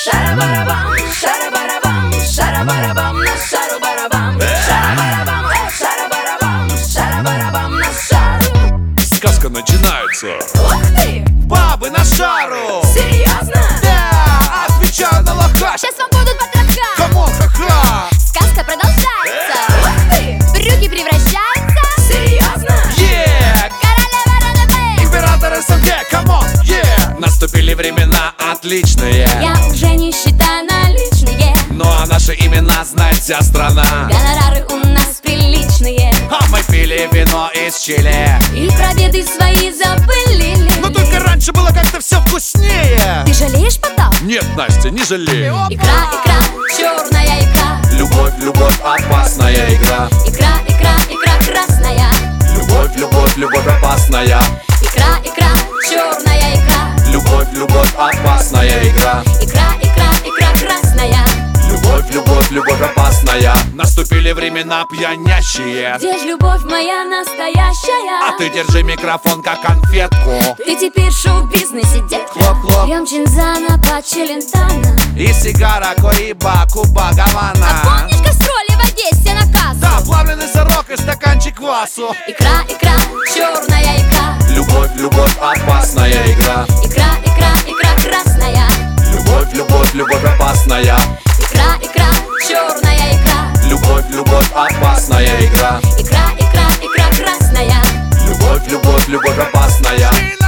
Шара-барабам, шара-барабам, шара-барабам, на шару-барабам. Шара-барабам, шара-барабам, шара-барабам, на шару. Сказка начинается. Ух ты! Бабы на шару! Серьезно? Да, отвечаю на лоха. Сейчас вам будут потроха. Камон, ха-ха! Сказка продолжается. Ух ты! Брюки превращаются. Серьезно? Yeah! Королева РНБ. Император СНГ, камон, yeah! Наступили времена отличные. Я уже не считаю наличные. Ну а наши имена знает вся страна. Гонорары у нас приличные. А мы пили вино из Чили. И про беды свои забыли. Но только раньше было как-то все вкуснее. Ты жалеешь потом? Нет, Настя, не жалей. Икра, икра, черная икра. Любовь, любовь, опасная игра. Икра, икра, икра красная. Любовь, любовь, любовь, опасная. Икра, икра, черная икра. Любовь, любовь, опасная игра. Икра, икра, икра красная. Любовь, любовь, любовь, опасная. Наступили времена пьянящие. Где ж любовь моя настоящая? А ты держи микрофон как конфетку. Ты теперь в шоу-бизнесе, детка. Хлоп-хлоп. Пьем чинзана по Челентано. И сигара, коиба, Куба, А Гавана. помнишь гастроли в Одессе на кассу? Да, плавленый сырок и стаканчик квасу. Икра, икра, черная икра. Любовь, любовь, опасная игра. Икра, икра, икра красная. Любовь, любовь, любовь, опасная. Икра, икра, черная икра. Любовь, любовь, опасная игра. Икра, икра, икра красная. Любовь, любовь, любовь, опасная.